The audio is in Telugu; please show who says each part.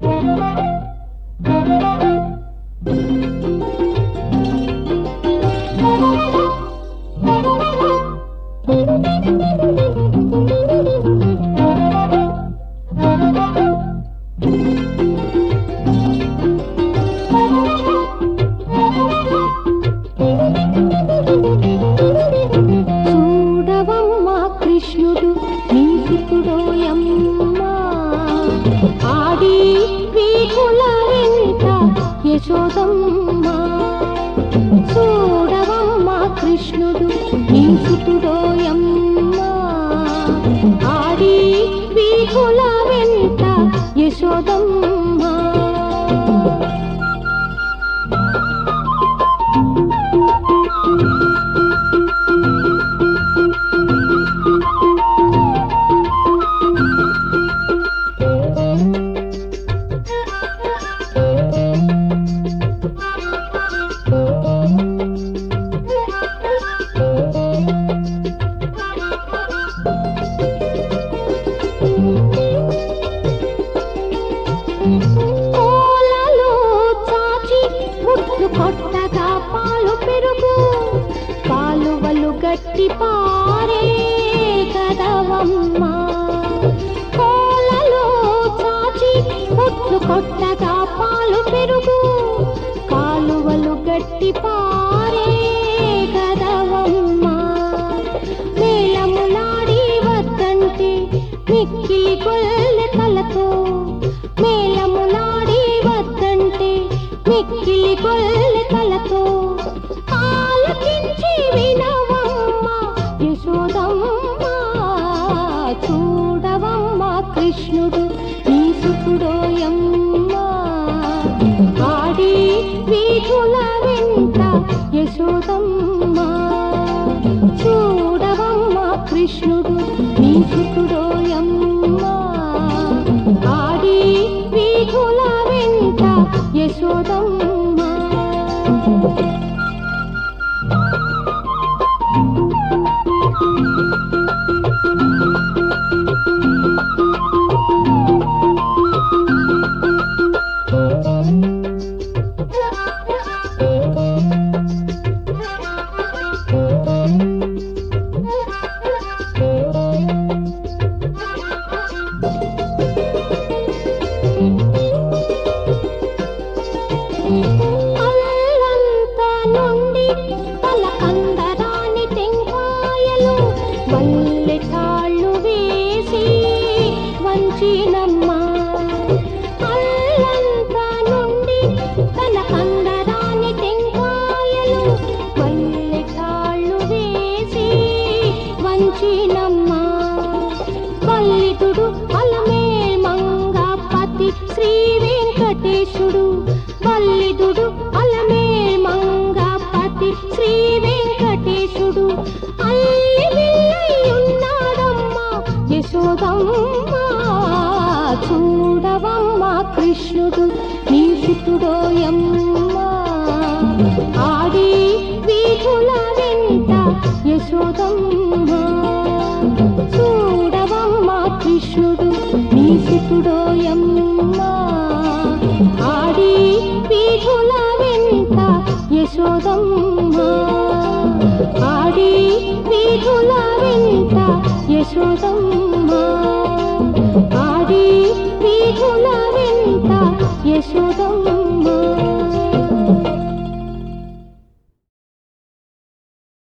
Speaker 1: చూడవమ్మా కృష్ణుడు నీ సుతుడోయమ్మా, ఆడి వీధుల వెంట యశోదమ్మా. చూడవమ్మా కృష్ణుడు నీ సుతుడోయమ్మా, ఆడి వీధుల వెంట యశోదమ్మా. కోలలో చాచి ముట్లు కొట్టగా పాలు పెరుగు, కాలువలు గట్టి పారే కదవమ్మా. కోలలో చాచి ముట్లు కొట్టగా పాలు పెరుగు, కాలువలు గట్టి పారే కదవమ్మా. మేళములాడి వద్దంటే మిక్కిలి గొల్లె కలతో, మేళములాడి వద్దంటే మిక్కిలి గొల్లె కలతో, ఆలకించి వినవమ్మా యశోదమ్మా. చూడవమ్మా కృష్ణుడు నీ సుతుడోయమ్మా, ఆడి వీధుల వెంట యశోదమ్మా. చూడవమ్మా కృష్ణుడు నీ సుతుడోయమ్మా, ఆడి వీధుల వెంట యశోదమ్మా. అల్లంత నుండి తలకందరాని టెంకాయలు వల్లె తాళ్ళు వేసి వంచినమ్మా. అల్లంత నుండి తలకందరాని టెంకాయలు వల్లె తాళ్ళు వేసి వంచినమ్మా. వల్లితుడు అలమేల్ మంగపతి శ్రీ వెంకటేశుడు, వల్లిదుడు అలమేల్ మంగపతి శ్రీ వెంకటేశుడు, అల్లి విల్లయ్యున్నాడమ్మా యశోదమ్మా. చూడవమ్మా కృష్ణుడు నీ సుతుడోయమ్మా, ఆడి వీధుల వెంట యశోదమ్మా. చూడవమ్మా కృష్ణుడు నీ సుతుడోయమ్మా, ఆడి వీధుల వెంట యశోదమ్మా, ఆడి వీధుల వెంట యశోదమ్మా.